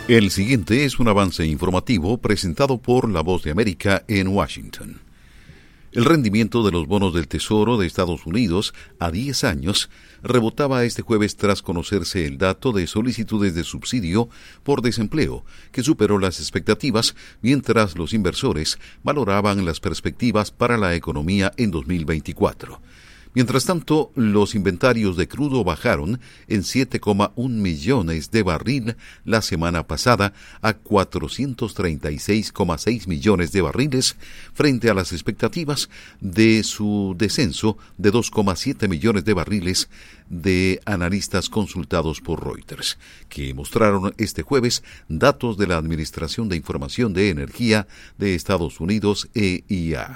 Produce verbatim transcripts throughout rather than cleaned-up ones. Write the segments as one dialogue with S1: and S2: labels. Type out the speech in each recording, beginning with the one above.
S1: El siguiente es un avance informativo presentado por La Voz de América en Washington. El rendimiento de los bonos del Tesoro de Estados Unidos a diez años rebotaba este jueves tras conocerse el dato de solicitudes de subsidio por desempleo, que superó las expectativas, mientras los inversores valoraban las perspectivas para la economía en dos mil veinticuatro. Mientras tanto, los inventarios de crudo bajaron en siete coma uno millones de barril la semana pasada a cuatrocientos treinta y seis coma seis millones de barriles frente a las expectativas de su descenso de dos coma siete millones de barriles de analistas consultados por Reuters, que mostraron este jueves datos de la Administración de Información de Energía de Estados Unidos, E I A.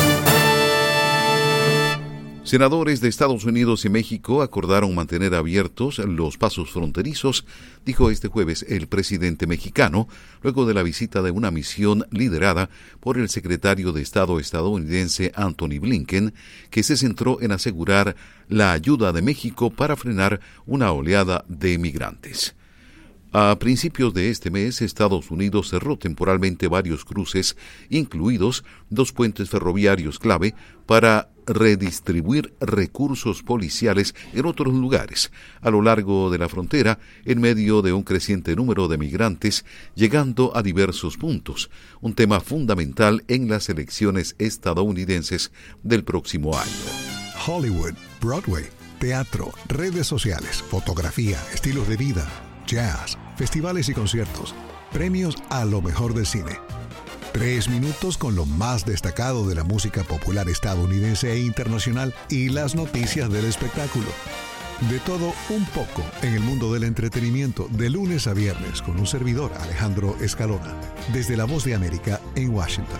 S1: Senadores de Estados Unidos y México acordaron mantener abiertos los pasos fronterizos, dijo este jueves el presidente mexicano, luego de la visita de una misión liderada por el secretario de Estado estadounidense Antony Blinken, que se centró en asegurar la ayuda de México para frenar una oleada de migrantes. A principios de este mes, Estados Unidos cerró temporalmente varios cruces, incluidos dos puentes ferroviarios clave, para redistribuir recursos policiales en otros lugares a lo largo de la frontera, en medio de un creciente número de migrantes llegando a diversos puntos, un tema fundamental en las elecciones estadounidenses del próximo año.
S2: Hollywood, Broadway, teatro, redes sociales, fotografía, estilos de vida, jazz, festivales y conciertos, premios a lo mejor del cine. Tres minutos con lo más destacado de la música popular estadounidense e internacional y las noticias del espectáculo. De todo un poco en el mundo del entretenimiento, de lunes a viernes, con un servidor, Alejandro Escalona, desde La Voz de América en Washington.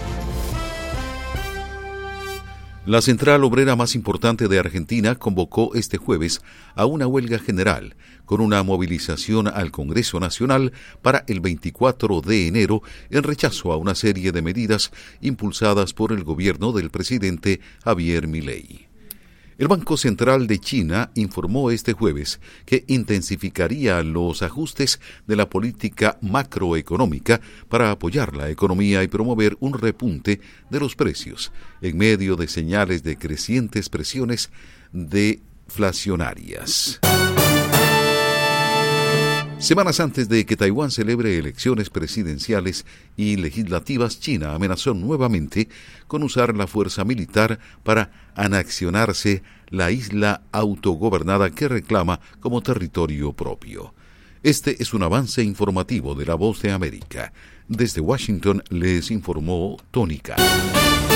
S1: La central obrera más importante de Argentina convocó este jueves a una huelga general con una movilización al Congreso Nacional para el veinticuatro de enero en rechazo a una serie de medidas impulsadas por el gobierno del presidente Javier Milei. El Banco Central de China informó este jueves que intensificaría los ajustes de la política macroeconómica para apoyar la economía y promover un repunte de los precios en medio de señales de crecientes presiones deflacionarias. Semanas antes de que Taiwán celebre elecciones presidenciales y legislativas, China amenazó nuevamente con usar la fuerza militar para anexionarse la isla autogobernada que reclama como territorio propio. Este es un avance informativo de La Voz de América. Desde Washington les informó Tony Cano.